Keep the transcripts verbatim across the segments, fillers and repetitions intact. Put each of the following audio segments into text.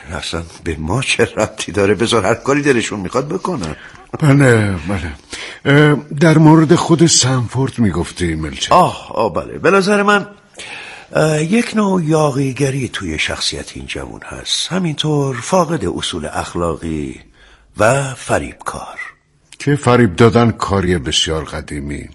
اصلا به ما چه ربطی داره؟ بذار هر کاری دلشون میخواد بکنن. بله بله. در مورد خود سنفورد میگفتی ملچر؟ آه آه بله، به نظر من یک نوع یاغیگری توی شخصیت این جوان هست، همینطور فاقد اصول اخلاقی و فریبکار. که فریب دادن کاری بسیار قدیمی،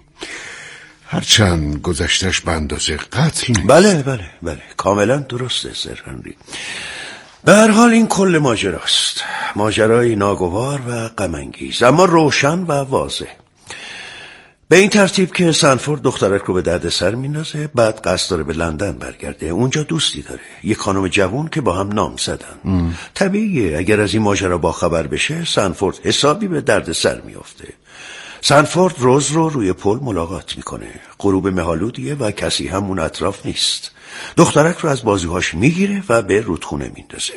هرچند گذشتش به اندازه قتل نیست. بله بله بله کاملا درسته سر هنری. به هر حال این کل ماجراست، ماجرای ناگوار و غم انگیز اما روشن و واضح. به این ترتیب که سنفورد دخترک رو به درد سر میندازه، بعد قصد داره به لندن برگرده، اونجا دوستی داره، یک خانم جوان که با هم نام زدن. ام. طبیعیه اگر از این ماجرا باخبر بشه سنفورد حسابی به درد سر میافته. سنفورد روز رو روی پل ملاقات میکنه، غروب مهالودیه و کسی هم اون اطراف نیست. دخترک رو از بازوهاش میگیره و به رودخونه میندازه.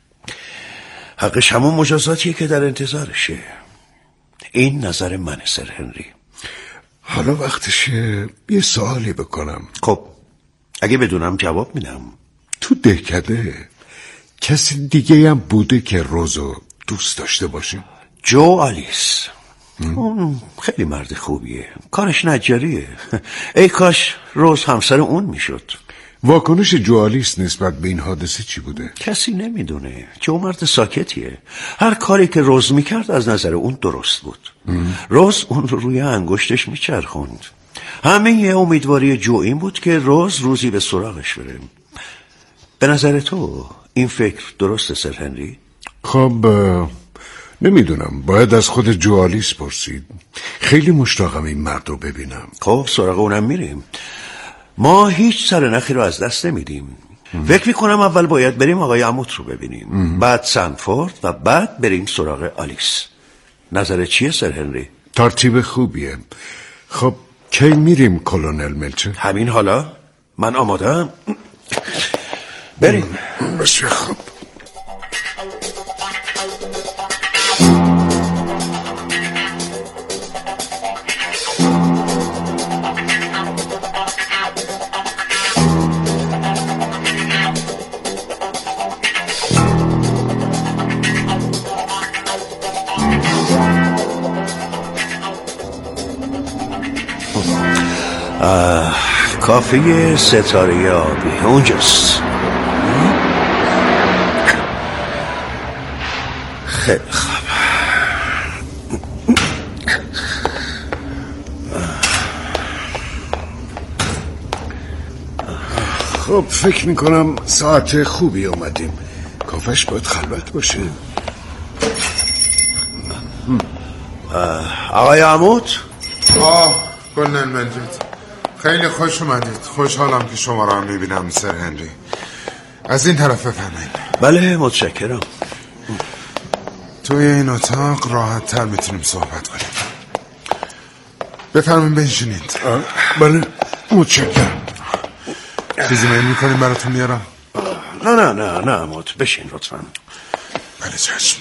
حقش همون مجازاتیه که در انتظارشه. این نظر منه سر هنری. حالا وقتشه یه سوالی بکنم. خب اگه بدونم جواب میدم. تو دهکده کسی دیگه هم بوده که روزو دوست داشته باشه؟ جو آلیس. اون خیلی مرد خوبیه، کارش نجاریه. ای کاش روز همسر اون میشد. واکنش جو آلیس نسبت به این حادثه چی بوده؟ کسی نمیدونه. جو مرد ساکتیه، هر کاری که روز میکرد از نظر اون درست بود. ام. روز اون رو روی انگشتش میچرخوند. همه یه امیدواری جو این بود که روز روزی به سراغش بره. به نظر تو این فکر درسته سر هنری؟ خب نمیدونم، باید از خود جو آلیس پرسید. خیلی مشتاقم این مرد رو ببینم. خب سراغ اونم میریم. ما هیچ سر نخی رو از دست نمیدیم. فکر میکنم اول باید بریم آقای عموت رو ببینیم. ام. بعد سنفورد و بعد بریم سراغ آلیس. نظرت چیه سر هنری؟ ترتیب خوبیه. خب کی میریم کلونل ملچر؟ همین حالا، من آمادم. بریم. بسیار خوب. کافه ستاره آبی اونجاست. خیلی خوب. خب فکر میکنم ساعت خوبی اومدیم. کافش باید خلوت باشه. آقای عمود؟ آه کلن مجید، خیلی خوش اومدید. خوشحالم که شما را میبینم سر هنری. از این طرف بفرمایید. بله متشکرم. توی این اتاق راحت تر میتونیم صحبت کنیم. بفرمایید بنشینید. بله متشکرم. چیزی میل میکنیم براتون میارم؟ نه نه نه نه عمود، بشین لطفا. بله چشم.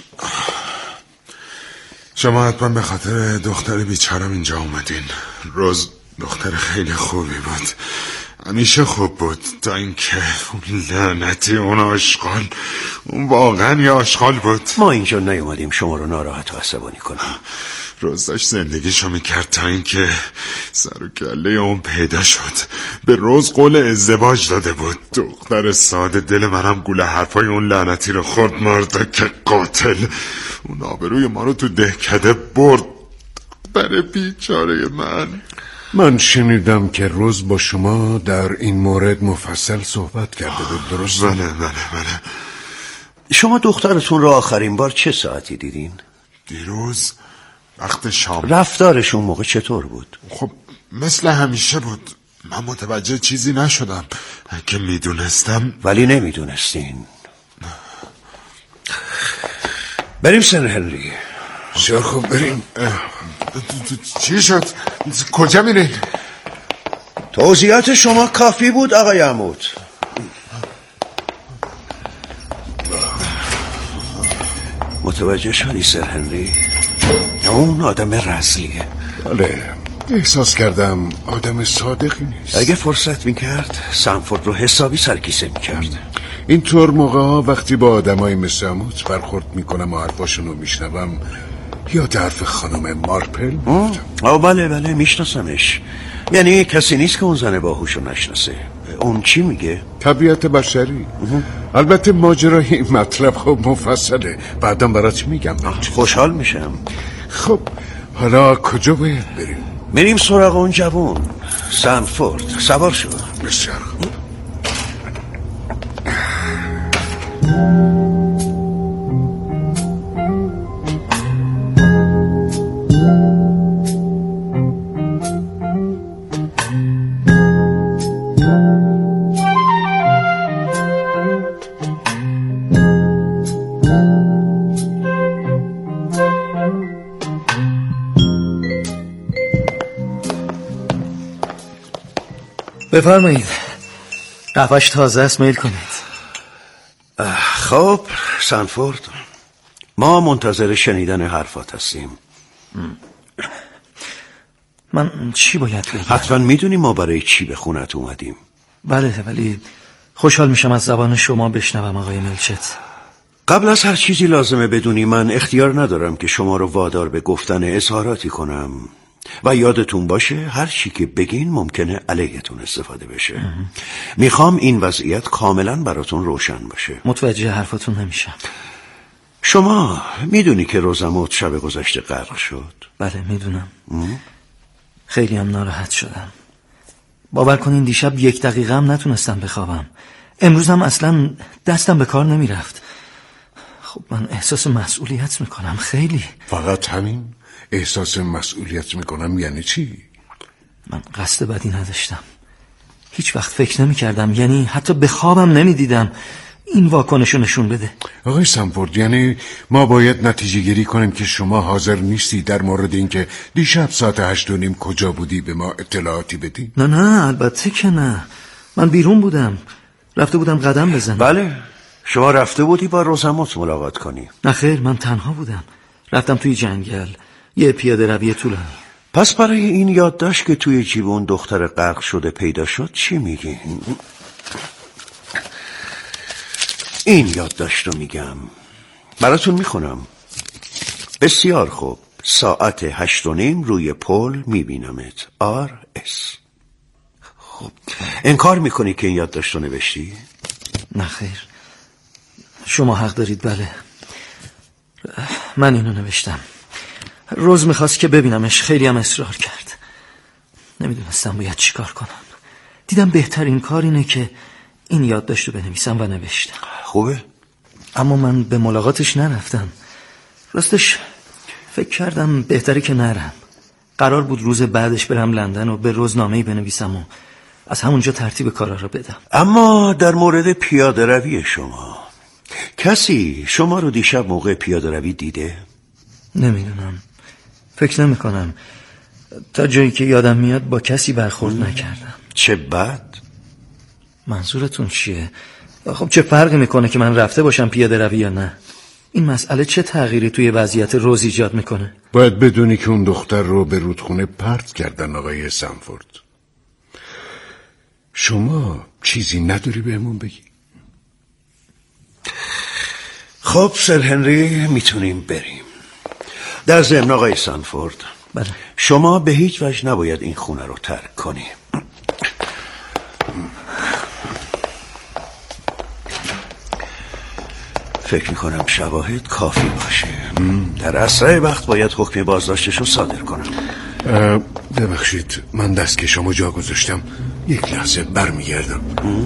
شما حتما به خاطر دختر بیچارم اینجا اومدین. روز دختر خیلی خوبی بود، همیشه خوب بود، تا اینکه اون لعنتی اون آشغال، اون واقعا یه آشغال بود. ما اینجا نیومدیم شما رو ناراحت و عصبانی کنیم. روز داشت زندگیشو میکرد تا اینکه سر و کله اون پیدا شد. به روز قول ازدواج داده بود. دختر ساده دل منم گوله حرفای اون لعنتی رو خورد. مرد که قاتل، اون آبروی ما رو تو دهکده برد. برای بیچاره من. من شنیدم که روز با شما در این مورد مفصل صحبت کرده بود، درست؟ بله بله بله. شما دخترتون رو آخرین بار چه ساعتی دیدین؟ دیروز وقت شام. رفتارشون موقع چطور بود؟ خب مثل همیشه بود. من متوجه چیزی نشدم. اگه میدونستم. ولی نمیدونستین. بریم سر هنری. بسیار خوب بریم. چی شد؟ کجا میرین؟ توضیحات شما کافی بود آقای عمود. متوجه شدی سر هنری؟ اون آدم رزلیه. بله احساس کردم آدم صادقی نیست. اگه فرصت میکرد سنفورد رو حسابی سرکیسه میکرد. اینطور موقع ها وقتی با آدمای مثل عموت برخورد میکنم و حرفاشون رو میشنوم یاد حرف خانم مارپل میفتم. آه بله بله میشناسمش. یعنی کسی نیست که اون زن باهوشو نشناسه. اون چی میگه؟ طبیعت بشری. البته ماجرای این مطلب خب مفصله، بعدم برات میگم. خوشحال میشم. خب حالا کجا باید بریم؟ میریم سراغ اون جوون سنفورد. سوار شو. بسیار خوب. بفرمایید. قفش تازه است، میل کنید. خب سنفورد، ما منتظر شنیدن حرفات هستیم. من چی باید بگم؟ حتما میدونی ما برای چی به خونت اومدیم. بله، ولی خوشحال میشم از زبان شما بشنوم آقای ملچت. قبل از هر چیزی لازمه بدونی من اختیار ندارم که شما رو وادار به گفتن اظهاراتی کنم و یادتون باشه هر چی که بگین ممکنه علیهتون استفاده بشه. میخوام این وضعیت کاملا براتون روشن باشه. متوجه حرفاتون نمیشم. شما میدونی که روزموت شب گذشته غرق شد؟ بله میدونم. خیلی هم ناراحت شدم. باور کنین دیشب یک دقیقه هم نتونستم بخوابم. امروز هم اصلا دستم به کار نمیرفت. خب من احساس مسئولیت میکنم خیلی. فقط همین؟ احساس مسئولیت میکنم یعنی چی؟ من قصد بدی نداشتم. هیچ وقت فکر نمی کردم، یعنی حتی به خوابم نمی دیدم این واکنشو نشون بده. آقای سنفورد، یعنی ما باید نتیجه گیری کنیم که شما حاضر نیستی در مورد اینکه دیشب ساعت هشت و نیم کجا بودی به ما اطلاعاتی بدی؟ نه نه البته که نه. من بیرون بودم، رفته بودم قدم بزنم. بله شما رفته بودی با روزموت ملاقات کنی؟ نه خیر، من تنها بودم. رفتم توی جنگل، یه پیاده روی طولانی. پس برای این یادداشت که توی جیبون دختر غرق شده پیدا شد چی میگی؟ این یادداشت رو میگم براتون میخونم. بسیار خوب، ساعت هشت و نیم روی پل میبینمت. آر اس. خب انکار میکنی که این یادداشت رو نوشتی؟ نه خیر، شما حق دارید. بله من اینو نوشتم. روز میخواست که ببینمش، خیلی هم اصرار کرد. نمیدونستم باید چی کار کنم. دیدم بهترین کار اینه که این یادداشت رو بنویسم و نوشتم. خوبه؟ اما من به ملاقاتش نرفتم. راستش فکر کردم بهتره که نرم. قرار بود روز بعدش برم لندن و به روزنامه‌ای بنویسم و از همونجا ترتیب کارا رو بدم. اما در مورد پیاده روی شما، کسی شما رو دیشب موقع پیاده روی دیده؟ نمیدونم، فکر نمی کنم. تا جایی که یادم میاد با کسی برخورد نکردم. چه بد. منظورتون چیه؟ خب چه فرقی میکنه که من رفته باشم پیاده روی یا نه؟ این مسئله چه تغییری توی وضعیت روز ایجاد میکنه؟ باید بدونی که اون دختر رو به رودخونه پرت کردن آقای سنفورد. شما چیزی نداری بهمون بگی؟ خب سر هنری میتونیم بریم. در ضمن آقای سنفورد، بله. شما به هیچ وجه نباید این خونه رو ترک کنی. فکر میکنم شواهد کافی باشه. در اسرع وقت باید حکم بازداشتش رو صادر کنم. ببخشید من دستکشمو جا گذاشتم، یک لحظه برمیگردم.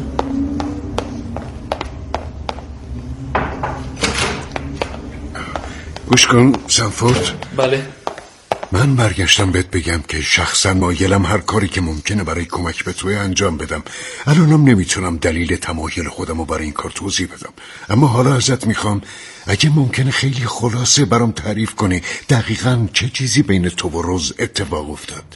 گوش کن سنفورد. بله. من برگشتم بهت بگم که شخصا مایلم هر کاری که ممکنه برای کمک به توی انجام بدم. الانم نمیتونم دلیل تمایل خودم رو برای این کار توضیح بدم، اما حالا ازت میخوام اگه ممکنه خیلی خلاصه برام تعریف کنی دقیقاً چه چیزی بین تو و روز اتفاق افتاد.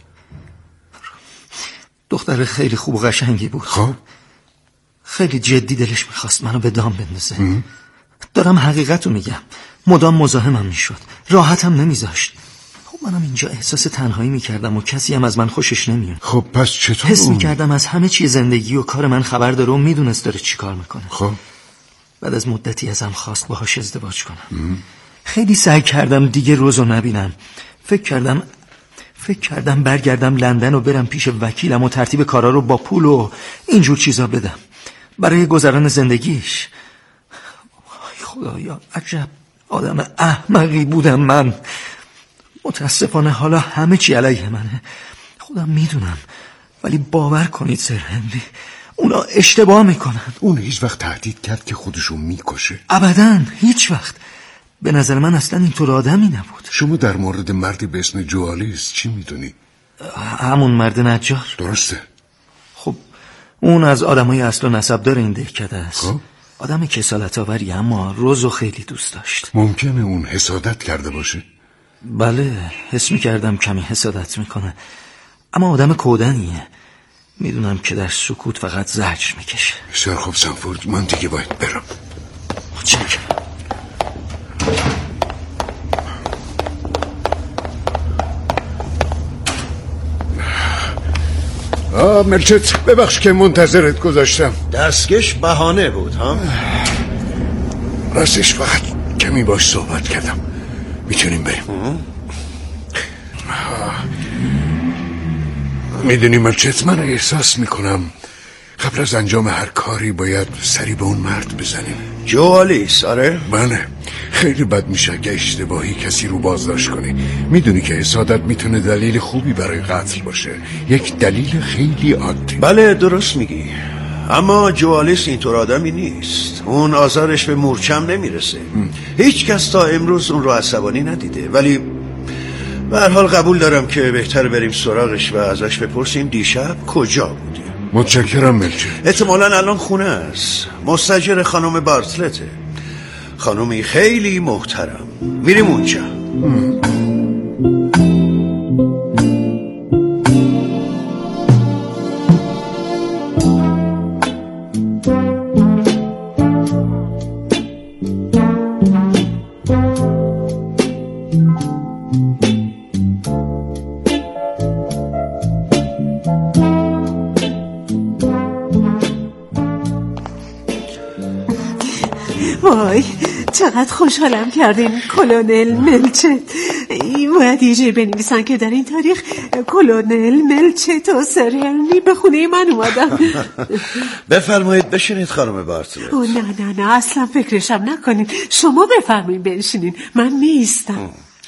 دختر خیلی خوب و قشنگی بود. خب خیلی جدی دلش میخواست منو به دام بندازه. دارم حقیقت رو میگم. مدام مزاحمم میشد، راحتم نمیذاشت. خب منم اینجا احساس تنهایی میکردم و کسی هم از من خوشش نمیاد. خب پس چطور؟ حس میکردم از همه چی زندگی و کار من خبر داره و میدونست داره چی کار میکنه. خب بعد از مدتی ازم خواست باهاش ازدواج کنم. خیلی سعی کردم دیگه روزو نبینم. فکر کردم فکر کردم برگردم لندن و برم پیش وکیلم و ترتیب کارا رو با پول و اینجور چیزا بدم برای گذران زندگیش. خدایا عجب آدم احمقی بودم من. متاسفانه حالا همه چی علیه منه. خودم میدونم، ولی باور کنید سر هنری، اونا اشتباه میکنن. اون هیچ وقت تهدید کرد که خودشو میکشه؟ ابداً، هیچ وقت. به نظر من اصلا اینطور آدمی نبود. شما در مورد مردی به اسم جوالیس چی میدونی؟ همون مرد نجار. درسته. خب اون از آدمای اصل و نسبدار این دهکده است. خب آدم کسالت آوری، اما روزو خیلی دوست داشت. ممکنه اون حسادت کرده باشه؟ بله، حس میکردم کمی حسادت میکنه، اما آدم کودنیه. میدونم که در سکوت فقط زجر میکشه. بسیار خوب سنفورد، من دیگه باید برم. چک آه ملچت، ببخش که منتظرت گذاشتم. دستکش بهانه بود ها؟ راستش فقط کمی باش صحبت کردم. میتونیم بریم. میدونی ملچت، من احساس میکنم قبل از انجام هر کاری باید سری به اون مرد بزنیم. جوالیس؟ آره بله، خیلی بد میشه اگه اشتباهی کسی رو بازداشت کنی. میدونی که حسادت میتونه دلیل خوبی برای قتل باشه، یک دلیل خیلی عادی. بله درست میگی، اما جوالیس اینطور آدمی نیست. اون آزارش به مورچم نمیرسه. هیچ کس تا امروز اون رو عصبانی ندیده، ولی به هر حال قبول دارم که بهتر بریم سراغش و ازش بپرسیم دیشب کجا بودی. متشکرم ملچه. احتمالاً الان خونه است، مستاجر خانم بارتلته، خانومی خیلی محترم. میریم اونجا. وای چقدر خوشحالم کردین کلونل ملچت. باید یه جایی بنویسن که در این تاریخ کلونل ملچت و سر هنری به خونه من اومدم. بفرمایید بشینید خانم بارتلت. او نه نه نه اصلا فکرشم نکنین، شما بفرمایید بنشینین، من نیستم.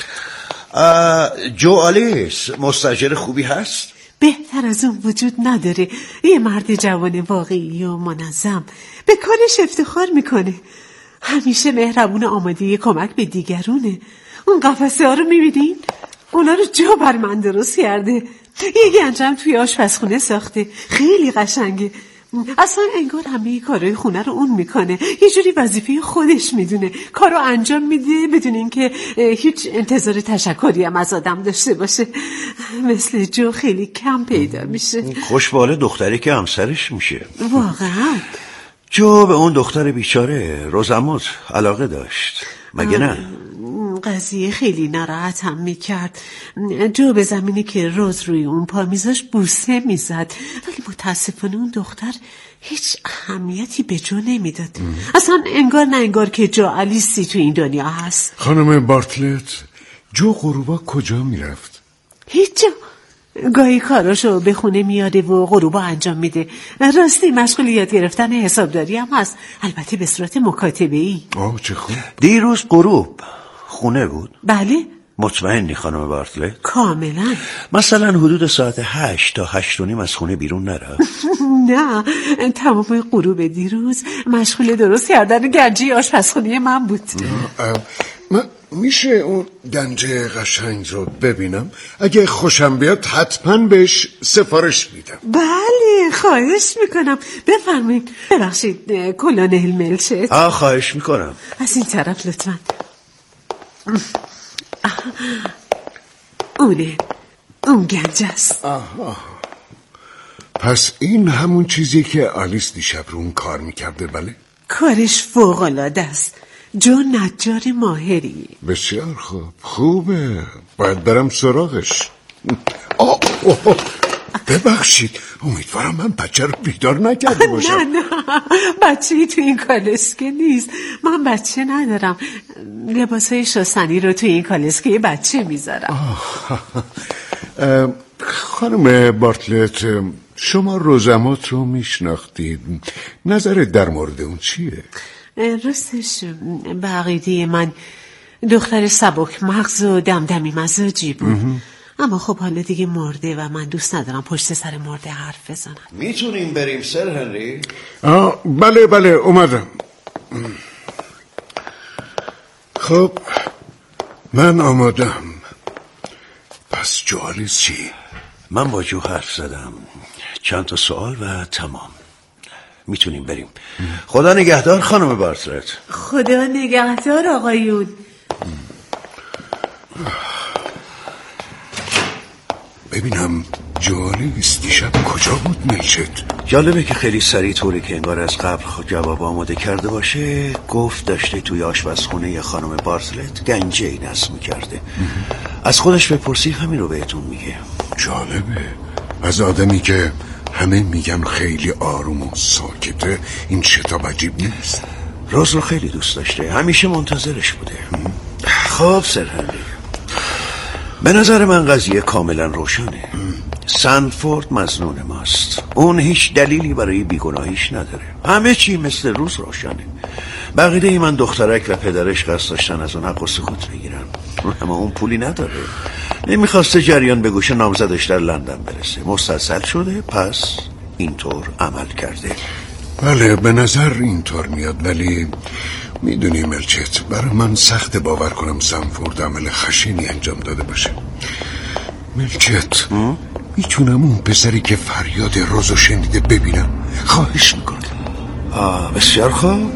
جوالیس مستاجر خوبی هست؟ بهتر از اون وجود نداره. یه مرد جوان واقعی و منظم، به کارش افتخار میکنه، همیشه مهربون، آماده کمک به دیگرونه. اون قفسه ها رو میبینین؟ اونا رو جا بر من درست کرده. یه گنجم توی آشپزخونه ساخته، خیلی قشنگه. اصلا انگار همه کارهای خونه رو اون میکنه، یه جوری وظیفه خودش میدونه، کارو انجام میده بدون اینکه هیچ انتظار تشکری هم از آدم داشته باشه. مثل جو خیلی کم پیدا میشه. خوشباله دختری که همسرش میشه. واقعا جو به اون دختر بیچاره روزموت علاقه داشت، مگه نه؟ قضیه خیلی ناراحت هم میکرد. جو به زمینی که روز روی اون پا میذاش بوسه میزد، ولی متاسفانه اون دختر هیچ اهمیتی به جو نمیداد. اصلا انگار نه انگار که جو آلیسی تو این دنیا هست. خانم بارتلت، جو غروبا کجا میرفت؟ هیچ جا. گاهی کاراشو به خونه میاده و غروبا انجام میده. راستی مشغول یاد گرفتن حسابداری هم هست، البته به صورت مکاتبه‌ای. آه چه خوب. دیروز غروب خونه بود؟ بله. مطمئنی خانم بارتلت؟ کاملا. مثلا حدود ساعت هشت تا هشت و نیم از خونه بیرون نرفت؟ نه، تمام غروب دیروز مشغول درست کردن گنجه آشپزخونه من بود. من میشه اون گنج قشنگ رو ببینم؟ اگه خوشم بیاد حتما بهش سفارش میدم. بله خواهش میکنم، بفرمایید. ببخشید کلونل ملچت. آه خواهش میکنم. از این طرف لطفا. اونه، اون گنج است. آها، پس این همون چیزی که آلیس دیشب رو اون کار میکرده؟ بله، کارش فوق‌العاده است. جو نجار ماهری. بسیار خوب، خوبه، باید برم سراغش. آه، آه، ببخشید، امیدوارم من بچه رو بیدار نکرده باشم. نه نه، بچه ای تو این کالسکه نیست. من بچه ندارم. لباسای شستنی رو تو این کالسکه بچه میذارم. خانم بارتلت، شما روزمات رو میشناختید، نظرت در مورد اون چیه؟ راستش به عقیده من دختر سبک مغز و دمدمی مزاجی بود. اما خب حالا دیگه مرده و من دوست ندارم پشت سر مرده حرف بزنم. میتونیم بریم سر هنری؟ آه بله بله اومدم. خب من آمادم. پس جوالیز چی؟ من با جو حرف زدم، چند تا سوال و تمام. میتونیم بریم. خدا نگهدار خانم بارتلت. خدا نگهدار آقایون. ببینم جوالیز دیشب کجا بود ملچت؟ جالبه که خیلی سریع طوری که انگار از قبل جواب آماده کرده باشه گفت داشته توی آشپزخونه خانم بارتلت گنجه‌ای نصب می‌کرده. از خودش بپرسی همین رو بهتون میگه. جالبه، از آدمی که همه میگن خیلی آروم و ساکته این شتاب عجیب نیست. روز رو خیلی دوست داشته، همیشه منتظرش بوده. خب سر هنری، به نظر من قضیه کاملا روشنه. سنفورد مظنون ماست. اون هیچ دلیلی برای بیگناهیش نداره. همه چی مثل روز روشنه. بقیده ای من دخترک و پدرش قصد داشتن از اون حق و سکوت بگیرن، اما اون پولی نداره. نمیخواسته جریان به گوش نامزدش در لندن برسه. مستاصل شده، پس اینطور عمل کرده. بله به نظر اینطور میاد، ولی میدونی ملچت، برای من سخت باور کنم سنفورد عمل خشنی انجام داده باشه. ملچت، میتونم اون پسری که فریاد روزو شنیده ببینم؟ خواهش میکنم. آه بسیار خوب.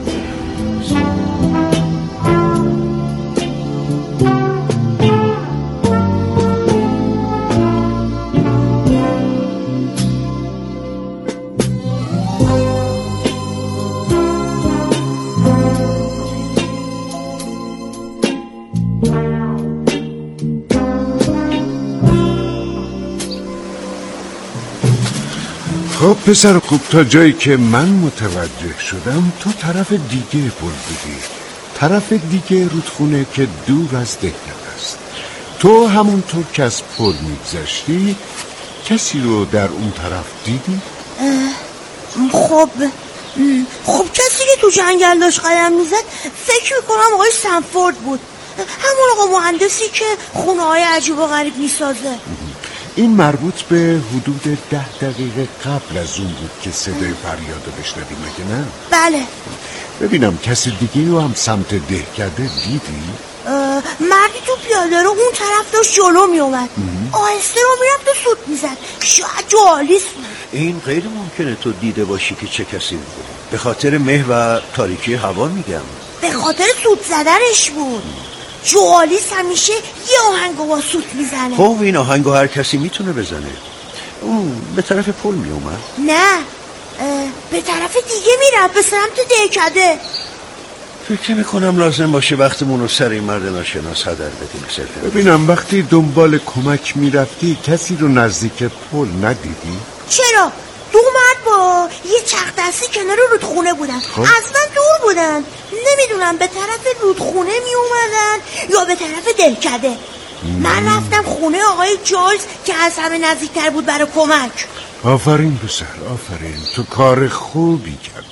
خب پسر خوب، تا جایی که من متوجه شدم تو طرف دیگه پل بودی، طرف دیگه رودخونه که دور از دهکده است. تو همونطور که از پل میگذشتی کسی رو در اون طرف دیدی؟ خب خب کسی که تو جنگل داشت قدم میزد فکر میکنم آقای سنفورد بود، همون آقا مهندسی که خونه های عجیب و غریب میسازه. این مربوط به حدود ده دقیقه قبل از اون بود که صدای فریادو بشنوی، مگه نه؟ بله. ببینم کسی دیگه رو هم سمت دهکده دیدی؟ مردی تو پیاده رو اون طرف داشت جلو می اومد، آهسته رو میرفت و سوت میزد. شاید جوالیز بود. این غیر ممکنه تو دیده باشی که چه کسی بود. به خاطر مه و تاریکی هوا میگم. به خاطر سوت زدنش بود. جوالیز همیشه یه آهنگو با سوت میزنه. خب این آهنگو هر کسی میتونه بزنه. اون به طرف پل میومد؟ نه، به طرف دیگه میرفت، به سمت دهکده. فکر میکنم لازم باشه وقتمون رو سر این مرد ناشناس هدر بدیم. سرفن ببینم وقتی دنبال کمک میرفتی کسی رو نزدیک پل ندیدی؟ چرا؟ دو مرد با یه چرخ دستی کنار رودخونه بودن. خب؟ اصلا دور بودن، نمیدونم به طرف رودخونه می اومدن یا به طرف دهکده. من رفتم خونه آقای جالز که از همه نزدیکتر بود برای کمک. آفرین پسر، آفرین، تو کار خوبی کردی.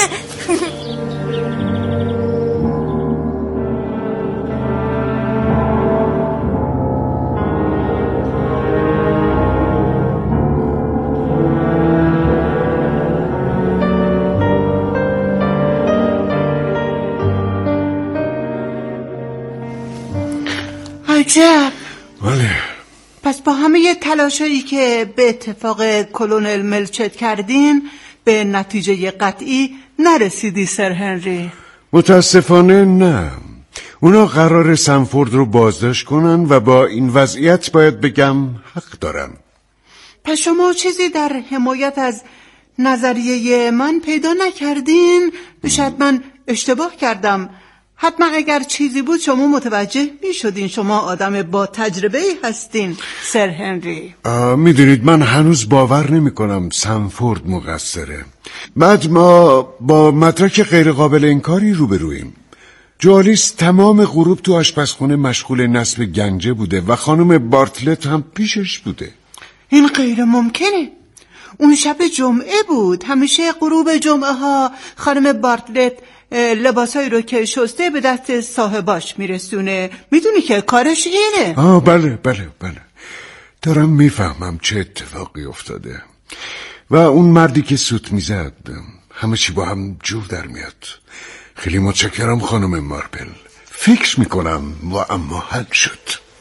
عجب. بله. پس با همه تلاشایی که به اتفاق کلونل ملچت کردین به نتیجه قطعی نرسیدی سر هنری؟ متاسفانه نه. اونا قرار سنفورد رو بازداشت کنن و با این وضعیت باید بگم حق دارن. پس شما چیزی در حمایت از نظریه من پیدا نکردین؟ شاید من اشتباه کردم. حتما اگر چیزی بود شما متوجه می شدین. شما آدم با تجربه هستین سر هنری. میدونید من هنوز باور نمی کنم سنفورد مقصره. بعد ما با مدرک غیر قابل انکاری روبرویم. جوالیس تمام غروب تو آشپزخونه مشغول نصب گنجه بوده و خانم بارتلت هم پیشش بوده. این غیر ممکنه. اون شب جمعه بود. همیشه غروب جمعه ها خانم بارتلت لباسایی رو که شسته به دست صاحباش میرسونه. میدونی که کارش اینه. آه بله بله بله دارم میفهمم چه اتفاقی افتاده. و اون مردی که سوت میزد همه چی با هم جور در میاد. خیلی متشکرم خانم مارپل. فکر میکنم و اما حل شد.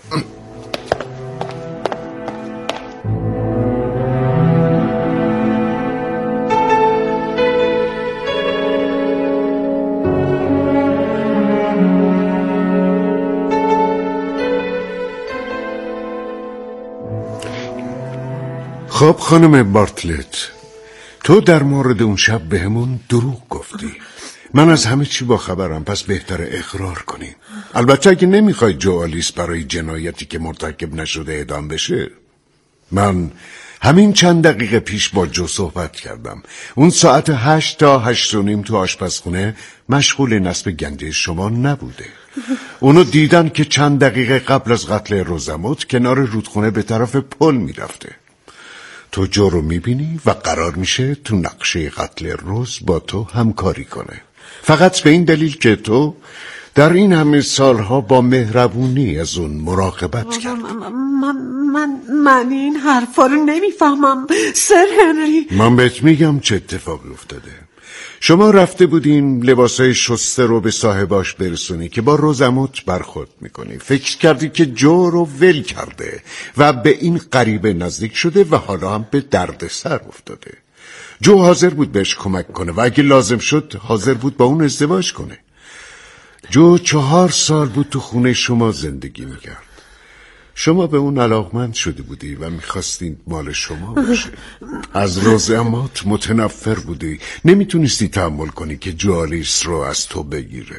خب خانم بارتلت، تو در مورد اون شب به همون دروغ گفتی. من از همه چی با خبرم، پس بهتر اقرار کنی. البته اگه نمیخوای جوالیس برای جنایتی که مرتکب نشده اعدام بشه. من همین چند دقیقه پیش با جو صحبت کردم. اون ساعت هشت تا هشت و نیم تو آشپزخونه مشغول نصب گنجه شما نبوده. اونو دیدن که چند دقیقه قبل از قتل روزموت کنار رودخونه به طرف پل میرفته. تو جو رو میبینی و قرار میشه تو نقشه قتل روز با تو همکاری کنه. فقط به این دلیل که تو در این همه سالها با مهربونی از اون مراقبت کرد. من, من, من این حرفا رو نمیفهمم سر هنری. من بهت میگم چه اتفاقی افتاده. شما رفته بودین لباسای شسته رو به صاحباش برسونی که با روزموت برخورد میکنی. فکر کردی که جو رو ول کرده و به این غریبه نزدیک شده و حالا هم به درد سر افتاده. جو حاضر بود بهش کمک کنه و اگه لازم شد حاضر بود با اون ازدواج کنه. جو چهار سال بود تو خونه شما زندگی میکرد. شما به اون علاقمند شده بودی و میخواستین مال شما باشه. از روزموت متنفر بودی. نمیتونستی تحمل کنی که جوالیس رو از تو بگیره.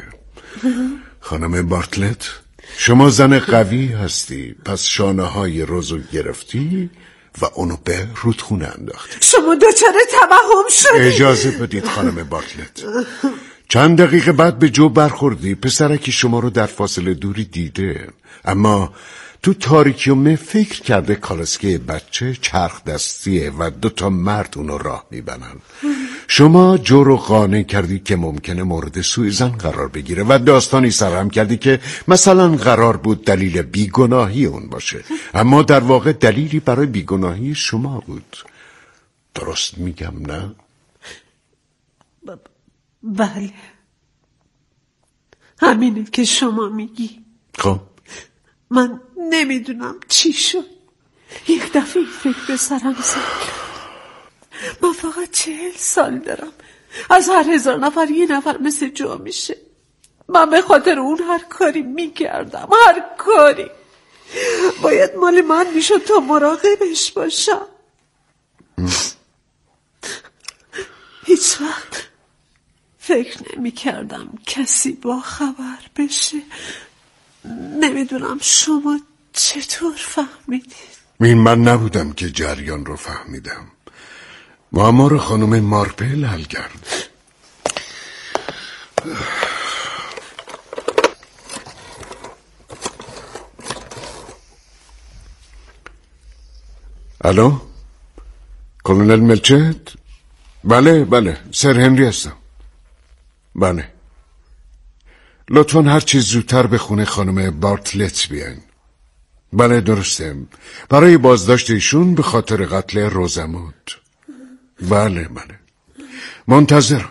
خانم بارتلت، شما زن قوی هستی، پس شانه های روزو گرفتی و اونو به رودخونه انداختی. شما دوچاره توهم شدی. اجازه بدید خانم بارتلت. چند دقیقه بعد به جو برخوردی. پسرکی شما رو در فاصله دوری دیده، اما تو تاریکی و مه فکر کرده کالسکه بچه چرخ دستیه و دوتا مرد اونو راه میبنن. شما جو رو قانع کردی که ممکنه مورد سوء ظن قرار بگیره و داستانی سرهم کردی که مثلا قرار بود دلیل بیگناهی اون باشه، اما در واقع دلیلی برای بیگناهی شما بود. درست میگم نه؟ ب... بله همینه که شما میگی. خب من نمیدونم چی شد. یک دفعه فکر به سرم زد. من فقط چهل سال دارم. از هر هزار نفر یه نفر مثل جو میشه. من به خاطر اون هر کاری میکردم. هر کاری. باید مال من میشد تا مراقبش باشم. هیچ وقت فکر نمیکردم کسی با خبر بشه. نمیدونم شما چطور فهمیدید؟ این من نبودم که جریان رو فهمیدم. معما رو خانم مارپل حل کرد. الو کلونل ملچت؟ بله بله سر هنری هستم. بله لطفاً هر چیز زودتر به خونه خانم بارتلت بیاین. بله درسته، برای بازداشت ایشون به خاطر قتل روزموت. بله بله منتظرم.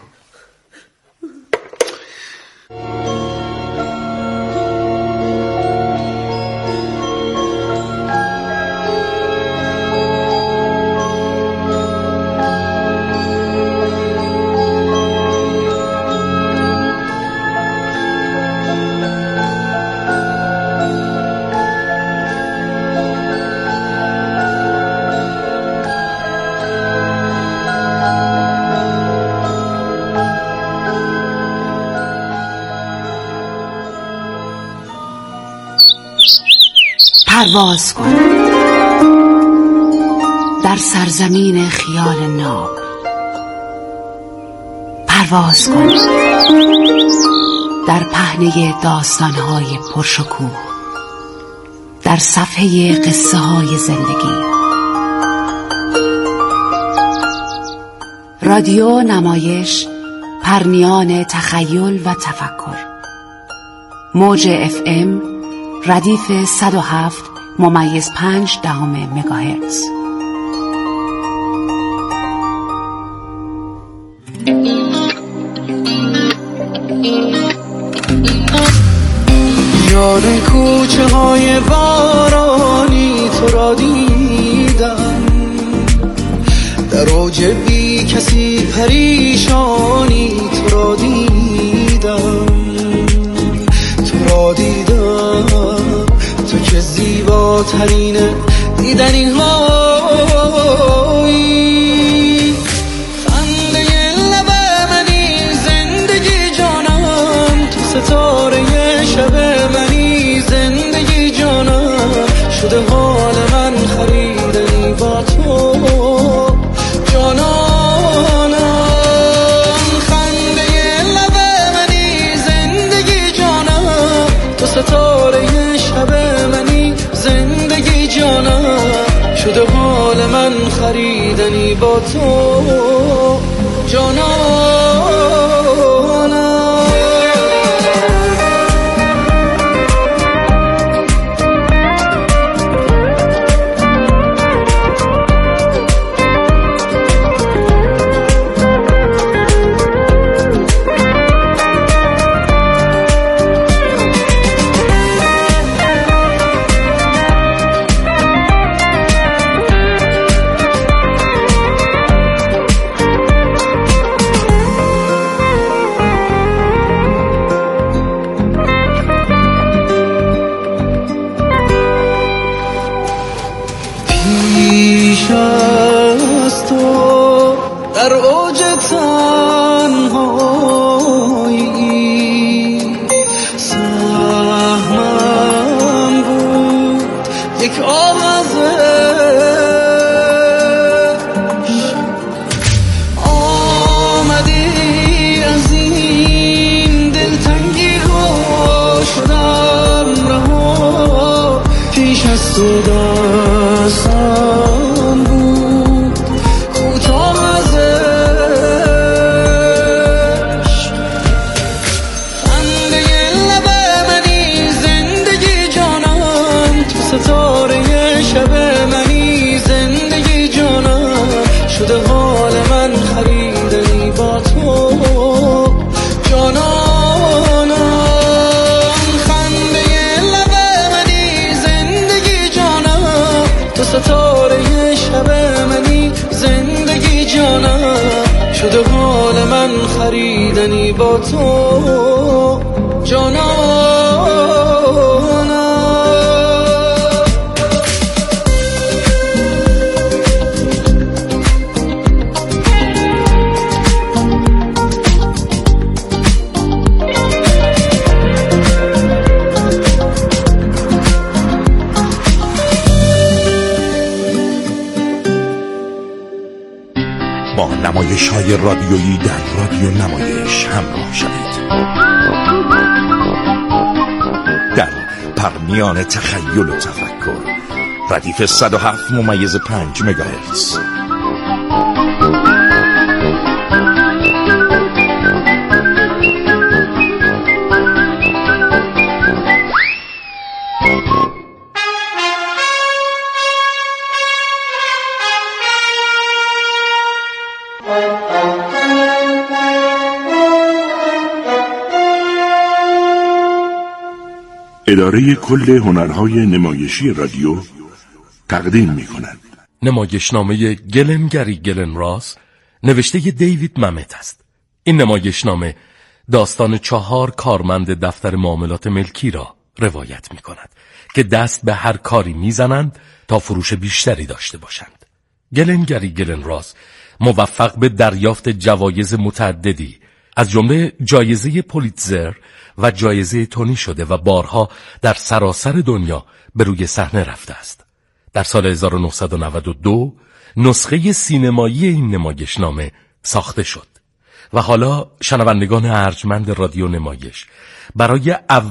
پرواز کن در سرزمین خیال ناب، پرواز کن در پهنه داستان‌های پرشکوه، در صفحه قصه های زندگی. رادیو نمایش پرنیان تخیل و تفکر، موج اف ام ردیف صد و هفت ممیز پنج دهم مگاهرتز. یاد کوچه های بارانی تو را دیدم، در اوج بی کسی پریشانی تو را دیدم، تو را دیدم، تو که زیباترین دیدنی هایی، خنده لب منی زندگی جانم، تو ستاره شب منی زندگی جانم، شده حال من خریدنی با تو جانانم، خنده لب منی زندگی جانم، تو ستاره شب منی زندگی جانم، شده حال من خریدنی با تو جانانم. در اوج تنهایی سهمم بود یک آغازش، آمدی از این دلتنگی ها شدم رها، پیش از تو دستم بود کوتاه ستاره شب منی زندگی جانم، شده حال من خریدنی با تو جانانم، خنده لب منی زندگی جانم، تو ستاره شب منی زندگی جانم، شده حال من خریدنی با تو جانانم. با نمایش های رادیویی در رادیو نمایش همراه شوید. در پرنیان تخیل و تفکر ردیف صد و هفت ممیز پنج مگاهرتز. اداره کل هنرهای نمایشی رادیو تقدیم می کند. نمایشنامه گلنگری گلن راس نوشته دیوید ممت است. این نمایشنامه داستان چهار کارمند دفتر معاملات ملکی را روایت می کند که دست به هر کاری می زنند تا فروش بیشتری داشته باشند. گلنگری گلن راس موفق به دریافت جوایز متعددی از جمله جایزه پولیتزر و جایزه تونی شده و بارها در سراسر دنیا به روی صحنه رفته است. در سال هزار و نهصد و نود و دو نسخه سینمایی این نمایشنامه ساخته شد و حالا شنوندگان ارجمند رادیو نمایش برای